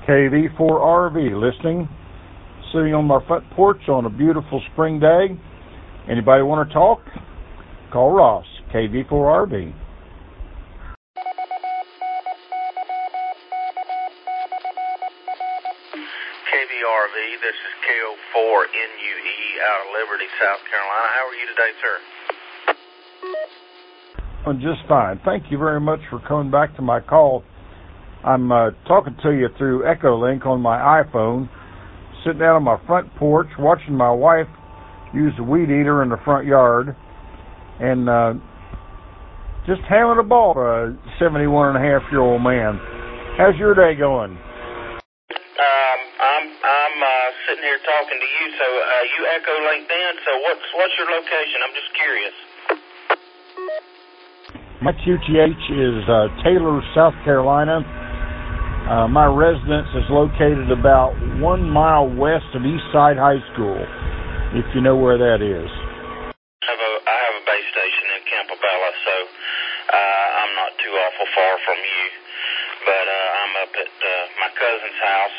KV4RV listening, sitting on my front porch on a beautiful spring day. Anybody want to talk? Call Ross, KV4RV. KVRV, this is KO4NUE out of Liberty, South Carolina. How are you today, sir? I'm just fine. Thank you very much for coming back to my call. I'm talking to you through Echolink on my iPhone, sitting out on my front porch, watching my wife use the weed eater in the front yard, and just having a ball for a 71-and-a-half-year-old man. How's your day going? I'm sitting here talking to you. So you Echolink then. So what's your location? I'm just curious. My QTH is Taylor, South Carolina. My residence is located about 1 mile west of Eastside High School, if you know where that is. I have a base station in Campobello, so I'm not too awful far from you. But I'm up at my cousin's house.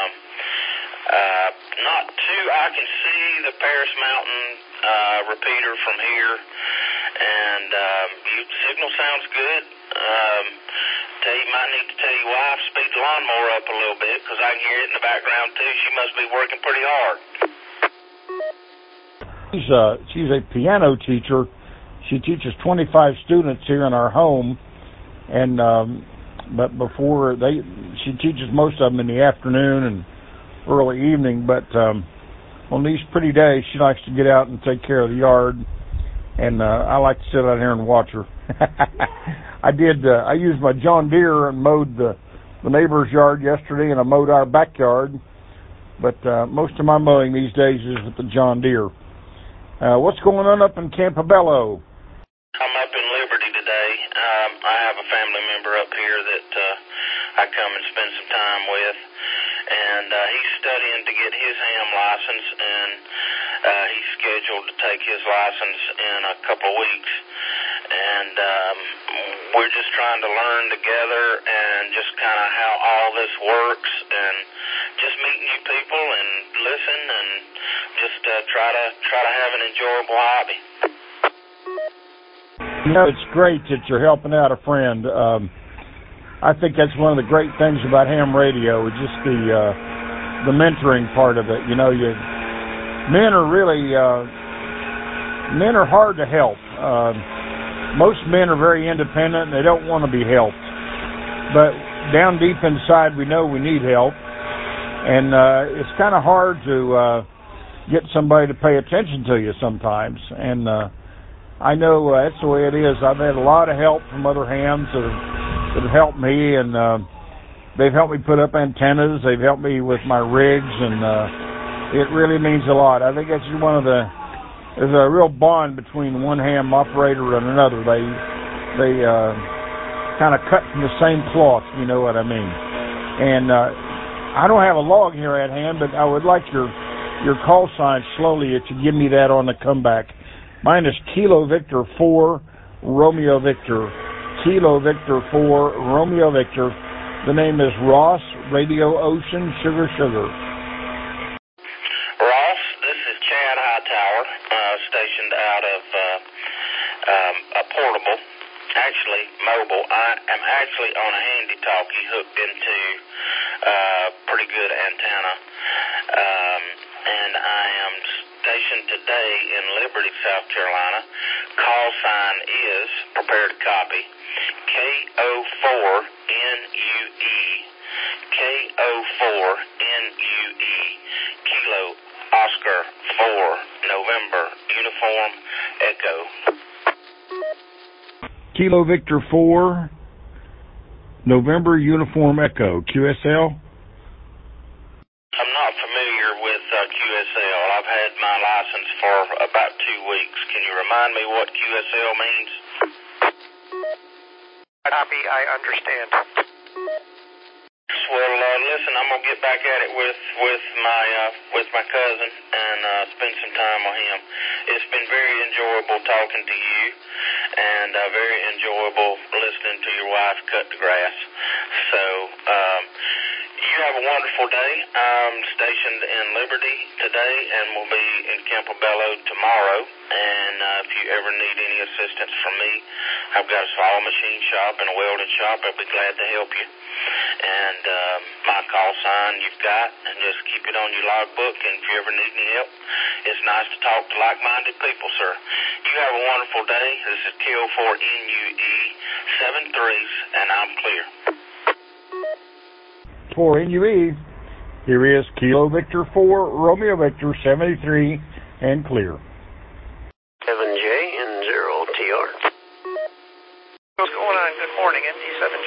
Not too, I can see the Paris Mountain repeater from here, and signal sounds good. You might need to tell your wife speed the lawnmower up a little bit, because I can hear it in the background too. She must be working pretty hard. She's a piano teacher. She teaches 25 students here in our home, and but before she teaches most of them in the afternoon and early evening. But on these pretty days, she likes to get out and take care of the yard, and I like to sit out here and watch her. I used my John Deere and mowed the neighbor's yard yesterday, and I mowed our backyard. But most of my mowing these days is with the John Deere. What's going on up in Campobello? I'm up in Liberty today. I have a family member up here that I come and spend some time with, and he's studying to get his ham license, and he's scheduled to take his license in a couple of weeks. And we're just trying to learn together and just kind of how all this works, and just meet new people and listen and just try to have an enjoyable hobby. You know, it's great that you're helping out a friend. I think that's one of the great things about ham radio, is just the mentoring part of it. You know, men are hard to help. Most men are very independent and they don't want to be helped. But down deep inside, we know we need help. And it's kind of hard to get somebody to pay attention to you sometimes. And I know that's the way it is. I've had a lot of help from other hams that have helped me, and they've helped me put up antennas. They've helped me with my rigs, and it really means a lot. I think that's one of there's a real bond between one ham operator and another. They kind of cut from the same cloth, you know what I mean. And I don't have a log here at hand, but I would like your call sign slowly if you give me that on the comeback. Mine is Kilo Victor 4 Romeo Victor. Kilo Victor 4 Romeo Victor. The name is Ross, Radio Ocean, Sugar Sugar. Ross, this is Chad Hightower, stationed out of a portable, actually mobile. I am actually on a handy-talkie hooked into pretty good antenna, and I am stationed today in Liberty, South Carolina. Call sign is, prepare to copy, KO4NUE, KO4NUE, Kilo Oscar 4 November Uniform Echo. Kilo Victor 4 November Uniform Echo, QSL? I'm not familiar with QSL. I've had my license for about 2 weeks. Can you remind me what QSL means? Copy, I understand. Well, listen, I'm gonna get back at it with my cousin and spend some time with him. It's been very enjoyable talking to you, and very enjoyable listening to your wife cut the grass. So, you have have a wonderful day. I'm stationed in Liberty today and will be in Campobello tomorrow. And if you ever need any assistance from me, I've got a saw machine shop and a welding shop. I'll be glad to help you. And my call sign you've got, and just keep it on your logbook. And if you ever need any help, it's nice to talk to like-minded people, sir. You have a wonderful day. This is KO4NUE 73s, and I'm clear. For NUE, here is Kilo Victor 4, Romeo Victor 73, and clear. 7J and 0TR. What's going on? Good morning, ND7J.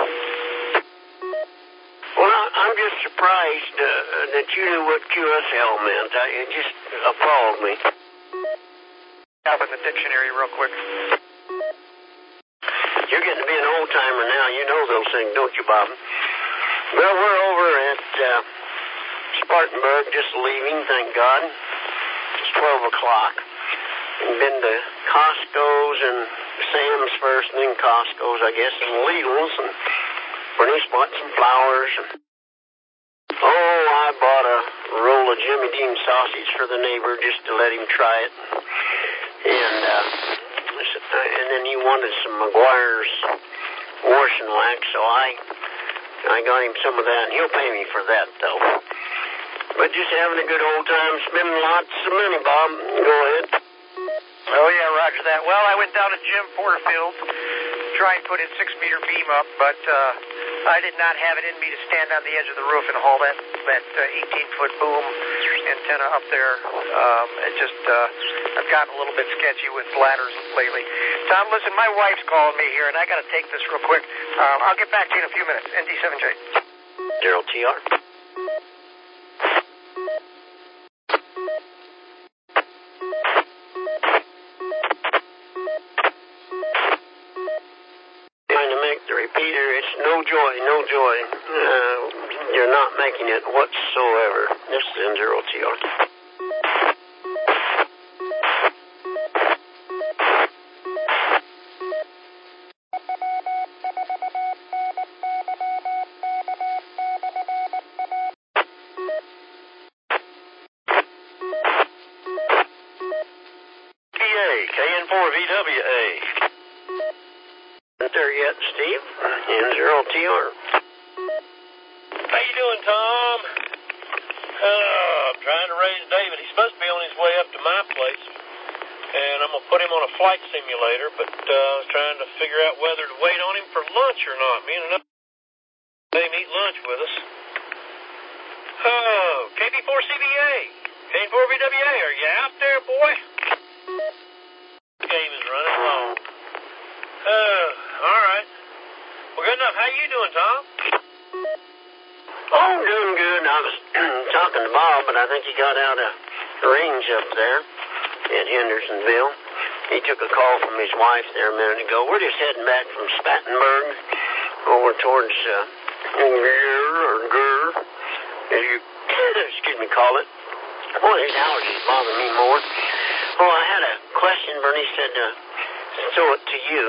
Well, I'm just surprised that you knew what QSL meant. It just appalled me. Up in the dictionary real quick. You're getting to be an old-timer now. You know those things, don't you, Bob? Well, we're over at Spartanburg, just leaving, thank God. It's 12 o'clock. We've been to Costco's and Sam's first, and then Costco's, I guess, and Lidl's, and Bernice bought some flowers. And I bought a roll of Jimmy Dean sausage for the neighbor just to let him try it. And then he wanted some McGuire's wash and wax, so I got him some of that, and he'll pay me for that, though. But just having a good old time, spending lots of money, Bob. Go ahead. Oh, yeah, roger that. Well, I went down to Jim Porterfield to try and put his 6-meter beam up, but I did not have it in me to stand on the edge of the roof and haul that 18-foot boom antenna up there. I've gotten a little bit sketchy with ladders lately. Tom, listen, my wife's calling me here, and I got to take this real quick. I'll get back to you in a few minutes. ND7J. 0TR. Trying to make the repeater, it's no joy. You're not making it whatsoever. This is N0TR. KN4VWA. Isn't there yet, Steve? N0TR. How you doing, Tom? I'm trying to raise David. He's supposed to be on his way up to my place, and I'm going to put him on a flight simulator, but I was trying to figure out whether to wait on him for lunch or not. Me and another let him eat lunch with us. Oh, KB4CBA, KN4VWA, are you out there, boy? Game is running long. All right. Well, good enough. How you doing, Tom? Oh, doing good. I was talking to Bob, but I think he got out of range up there at Hendersonville. He took a call from his wife there a minute ago. We're just heading back from Spartanburg over towards as you call it. Boy, these allergies bother me more. Oh, I had a question. Bernie said to throw it to you.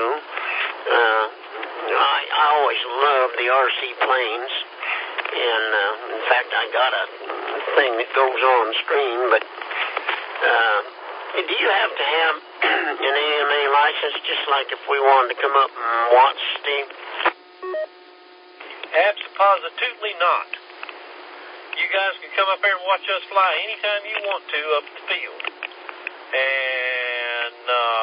I always loved the RC planes, and in fact, I got a thing that goes on screen. But do you have to have an AMA license, just like if we wanted to come up and watch, Steve? Absolutely not. You guys can come up here and watch us fly anytime you want to up the field. And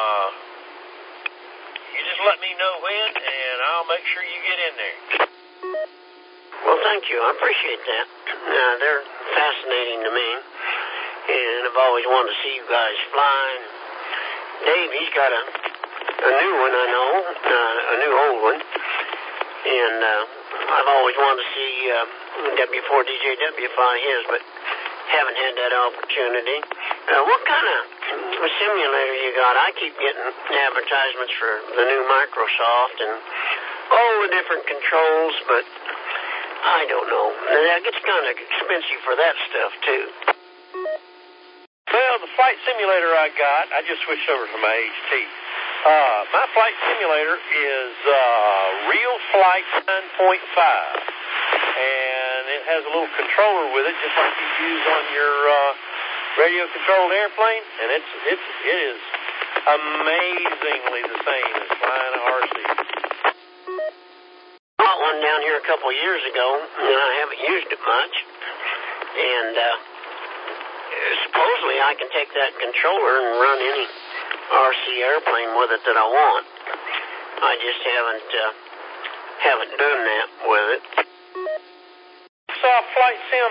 you just let me know when, and I'll make sure you get in there. Well, thank you. I appreciate that. They're fascinating to me, and I've always wanted to see you guys fly. And Dave, he's got a new one, I know, a new old one, and I've always wanted to see W4DJW fly his, but haven't had that opportunity. What kind of simulator you got? I keep getting advertisements for the new Microsoft and all the different controls, but I don't know. That gets kind of expensive for that stuff, too. Well, the flight simulator I got, I just switched over from my HT. My flight simulator is Real Flight 9.5, and and it has a little controller with it, just like you use on your radio-controlled airplane, and it is amazingly the same as flying a RC. Bought one down here a couple of years ago, and I haven't used it much. And supposedly I can take that controller and run any RC airplane with it that I want. I just haven't done that with it. Saw Flight Sim.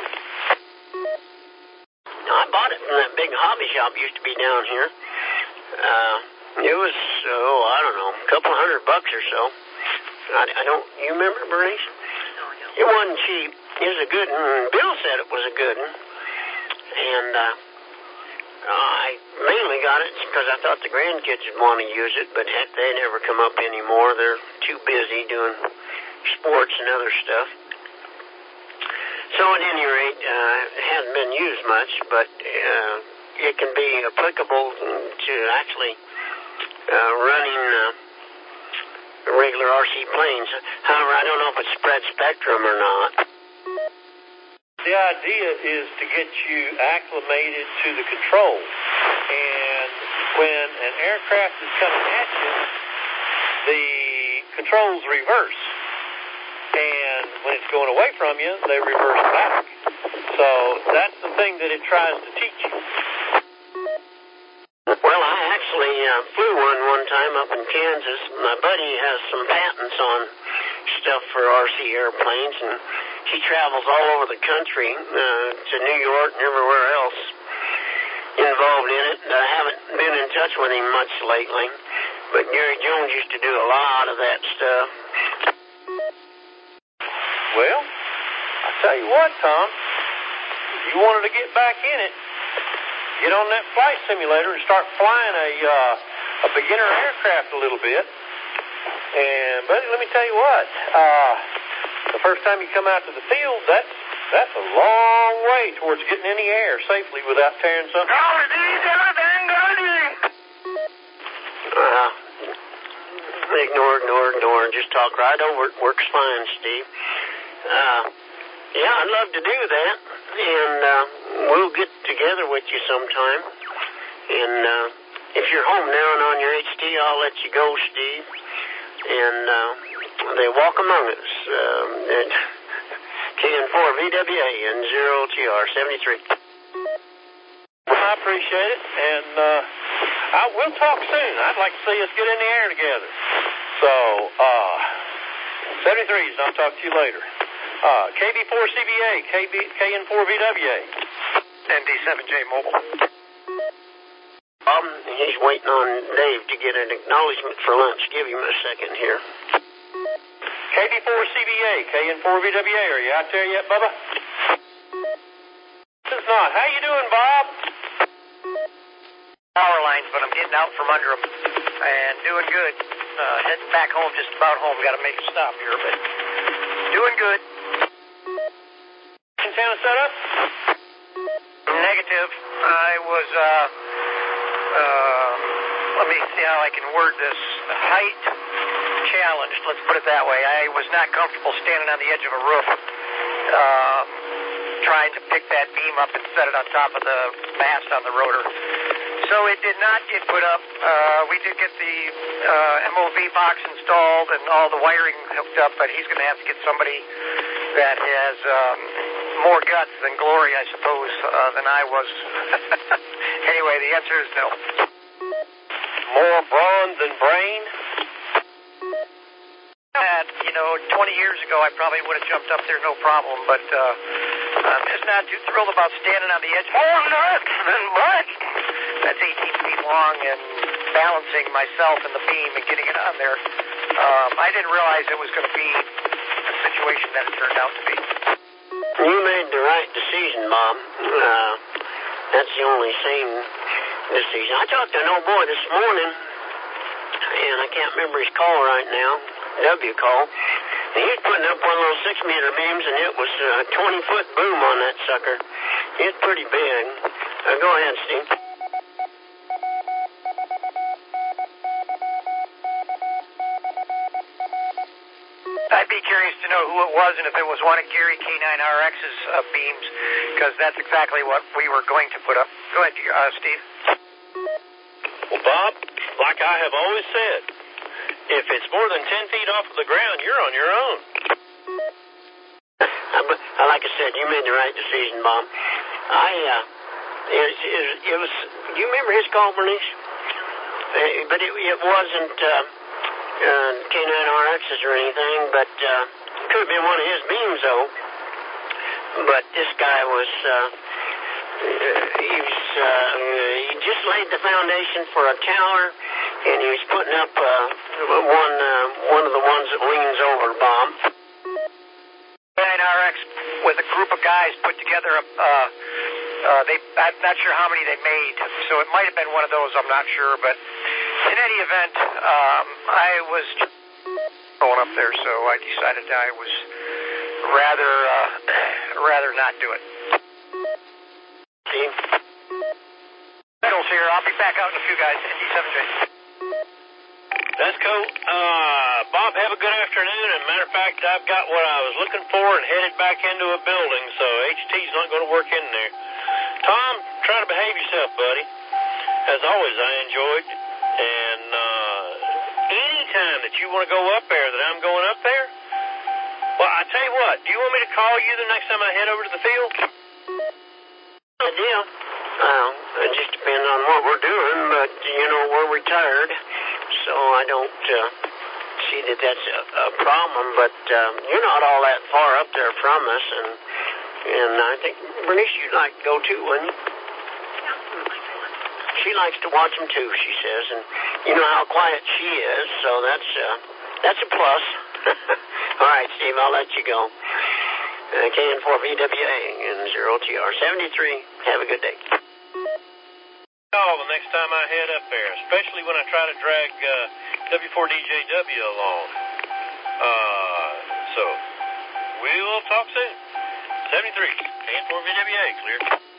I bought it from that big hobby shop used to be down here. It was, I don't know, a couple $100 or so. I don't, you remember, Bernice? It wasn't cheap. It was a good one. Bill said it was a good one. And I mainly got it because I thought the grandkids would want to use it, but heck, they never come up anymore. They're too busy doing sports and other stuff. So at any rate, it hasn't been used much, but it can be applicable to actually running regular RC planes. However, I don't know if it's spread spectrum or not. The idea is to get you acclimated to the control. And when an aircraft is coming at you, the controls reverse. And when it's going away from you, they reverse back. So that's the thing that it tries to teach you. Well, I actually flew one time up in Kansas. My buddy has some patents on stuff for RC airplanes, and he travels all over the country to New York and everywhere else involved in it. I haven't been in touch with him much lately, but Gary Jones used to do a lot of that stuff. Well, I tell you what, Tom, if you wanted to get back in it, get on that flight simulator and start flying a beginner aircraft a little bit. And, buddy, let me tell you what, the first time you come out to the field, that's a long way towards getting in the air safely without tearing something. Ignore. Just talk right over it. Works fine, Steve. Yeah, I'd love to do that. And we'll get together with you sometime. And if you're home now and on your HT, I'll let you go, Steve. And they walk among us at KN4 VWA and 0TR 73. I appreciate it, and we'll talk soon. I'd like to see us get in the air together. So, 73s, I'll talk to you later. KB4CBA, KN4VWA. ND7J Mobile. He's waiting on Dave to get an acknowledgement for lunch. Give him a second here. KB4CBA, KN4VWA, are you out there yet, Bubba? This is not. How you doing, Bob? Power lines, but I'm getting out from under them and doing good. Heading back home, just about home. Got to make a stop here, but doing good. Antenna set up? Negative. I was, let me see how I can word this. Height challenged, let's put it that way. I was not comfortable standing on the edge of a roof, trying to pick that beam up and set it on top of the mast on the rotor. So it did not get put up. We did get the MOV box installed and all the wiring hooked up, but he's going to have to get somebody that has more guts than glory, I suppose, than I was. Anyway, the answer is no. More brawn than brain? 20 years ago, I probably would have jumped up there no problem, but I'm just not too thrilled about standing on the edge. More nuts than butt! That's 18 feet long and balancing myself and the beam and getting it on there. I didn't realize it was going to be the situation that it turned out to be. You made the right decision, Bob. That's the only sane decision. I talked to an old boy this morning, and I can't remember his call right now. W call. And he was putting up one of those 6-meter beams, and it was a 20-foot boom on that sucker. It's pretty big. Go ahead, Steve. I'd be curious to know who it was and if it was one of Gary K9RX's beams, because that's exactly what we were going to put up. Go ahead, Steve. Well, Bob, like I have always said, if it's more than 10 feet off of the ground, you're on your own. Like I said, you made the right decision, Bob. It was. Do you remember his call, Bernice? But it wasn't K9RX's or anything, but it could have been one of his beams, though. But this guy was. He just laid the foundation for a tower, and he was putting up one of the ones that leans over, Bob. K9RX with a group of guys put together I'm not sure how many they made, so it might have been one of those, I'm not sure, but in any event, I was going up there, so I decided I was rather not do it. Steve? Reynolds here, I'll be back out in a few, guys, ND7J. That's cool. Bob, have a good afternoon. And matter of fact, I've got what I was looking for and headed back into a building, so HT's not going to work in there. Tom, try to behave yourself, buddy. As always, I enjoyed. And any time that you want to go up there, that I'm going up there, well, I tell you what, do you want me to call you the next time I head over to the field? Good deal. It just depends on what we're doing, but, we're retired, so I don't see that that's a problem, but you're not all that far up there from us, and I think, Bernice, you'd like to go too, wouldn't you? She likes to watch them too, she says, and you know how quiet she is, so that's a plus. All right, Steve, I'll let you go. KN4VWA and 0TR 73. Have a good day. Call the next time I head up there, especially when I try to drag W4DJW along. So, we'll talk soon. 73, KN4VWA, clear.